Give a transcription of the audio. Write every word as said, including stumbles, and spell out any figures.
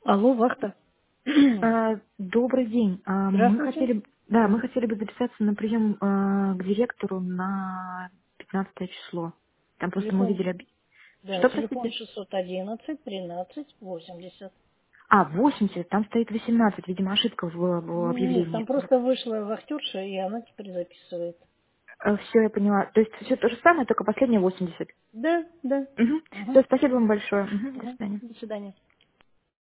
Алло, вахта. А, Добрый день. А, Мы Здравствуйте. хотели, б- да, мы хотели бы записаться на прием а, к директору на пятнадцатое число. Там просто мы Телефон, увидели... объ- да, Что, телефон простите? шестьсот одиннадцать тринадцать восемьдесят. А, восемьдесят, там стоит восемнадцать, видимо, ошибка в, в Нет, объявлении. там просто вышла вахтерша, и она теперь записывает. Все, я поняла. То есть все то же самое, только последнее восемьдесят. Да, да. Угу. Угу. Все, спасибо вам большое. Мгм, до Угу. свидания. До свидания.